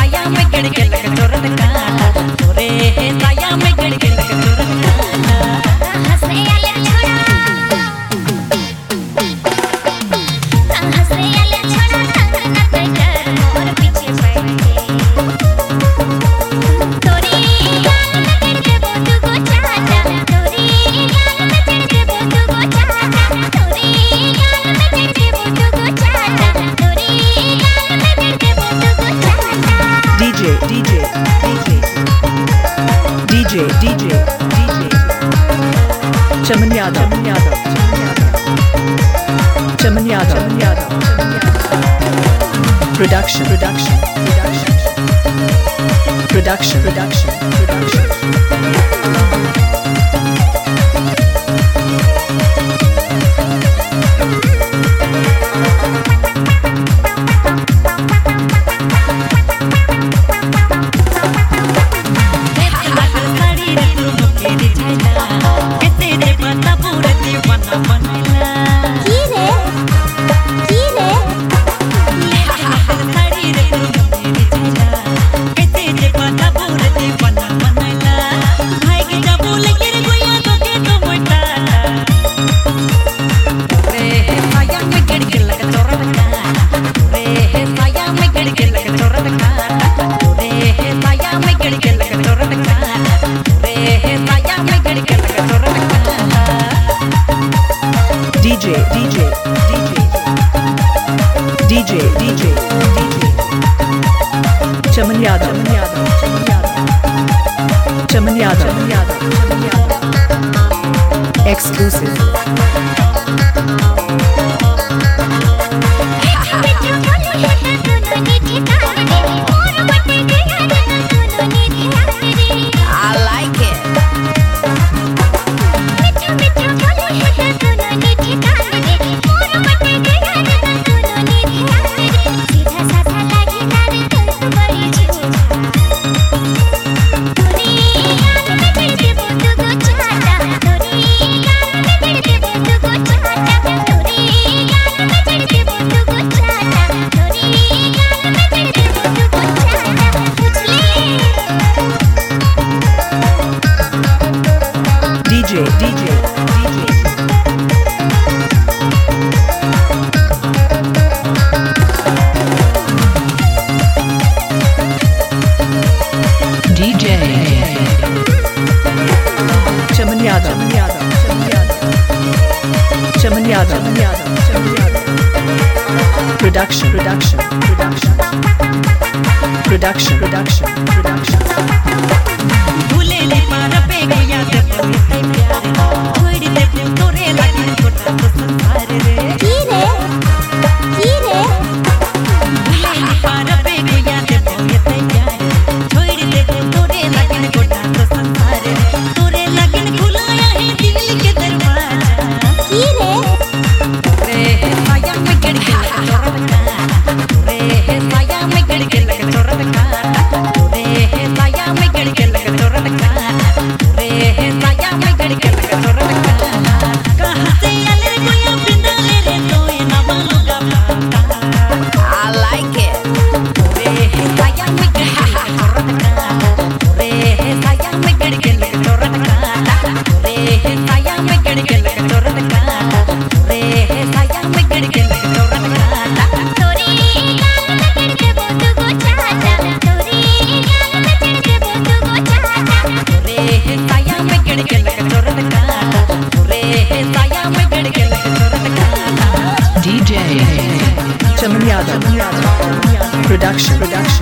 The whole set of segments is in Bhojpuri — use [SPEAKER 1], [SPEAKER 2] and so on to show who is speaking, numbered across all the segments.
[SPEAKER 1] साया में गिड़ के लग चोरत काटा तोरे साया में गिड़ के लग चोरत काटा हंसने वाले छोड़ा हंसने वाले छोड़ा तंग न कर मोर पीछे पड़ के तोरी गाल में गिड़ के बोतू को चाटा तोरी गाल में गिड़ के बोतू को चाटा तोरी गाल में गिड़ के बोतू को चाटा तोरी गाल में गिड़ के बोतू को चाटा
[SPEAKER 2] DJ Chaman Yadav Production DJ Chaman Yadav Exclusive
[SPEAKER 1] I like it Chaman Yadav Production भूले ले पार पे गया जब ते प्यार थोड़ी ते तोरे लगी छोटा तो संसार रे की रे भूले ले पार पे गया जब ते प्यार थोड़ी ते तोरे लगी छोटा तो संसार रे तोरे लगन खुलाया है दिल के दरवाजा की रे साया में गिड़ के लग चोरत काटा रे साया में गिड़ के लग चोरत काटा रे साया में गिड़ के लग चोरत काटा रे साया में गिड़ के लग चोरत काटा कहां से आले कोई बिंदा ले रे तो ये ना मालूगा पाता I like it रे साया में गिड़ के लग चोरत काटा रे साया में गिड़ के लग चोरत काटा रे साया में गिड़ के लग चोरत काटा रे साया में गिड़ के लग चोरत काटा तोरी गाल में गिड़ के बोतू को चाटा तोरी गाल में गिड़ के बोतू को चाटा रे साया में गिड़ के लग चोरत काटा रे साया में गिड़ के लग चोरत काटा
[SPEAKER 2] DJ Chaman Yadav Production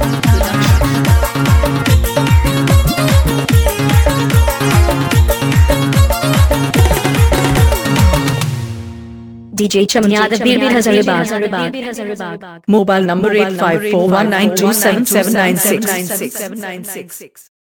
[SPEAKER 3] DJ Chaman Yadav Bir Hazaribagh
[SPEAKER 2] Mobile number 8541927796